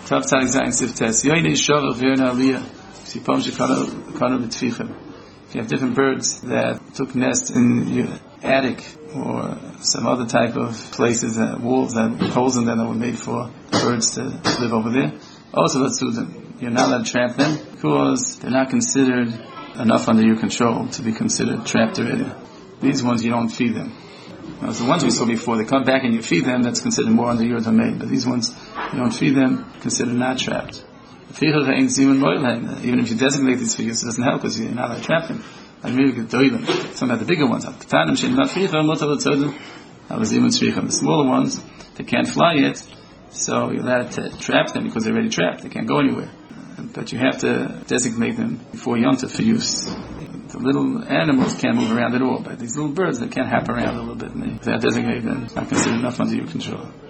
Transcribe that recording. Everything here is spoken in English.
Tav Tzadik Zayin Siftes. Yoyne Shavach V'Yoyne Aliyah. Sipam Shekana B'Tfichem. If you have different birds that took nest in your attic or some other type of places, walls that holes in them that were made for birds to live over there, also let's do them. You're not allowed to trap them because they're not considered enough under your control to be considered trapped already. These ones you don't feed them. Now, the ones we saw before, they come back and you feed them, that's considered more under your domain. But these ones, you don't feed them, considered not trapped. Even if you designate these figures, it doesn't help because you're not allowed to trap them. Some of the bigger ones, the smaller ones, they can't fly yet, so you're allowed to trap them because they're already trapped, they can't go anywhere. But you have to designate them before Yom Tov for use. The little animals can't move around at all, but these little birds, they can hop around a little bit, and they designate them. It's not considered enough under your control.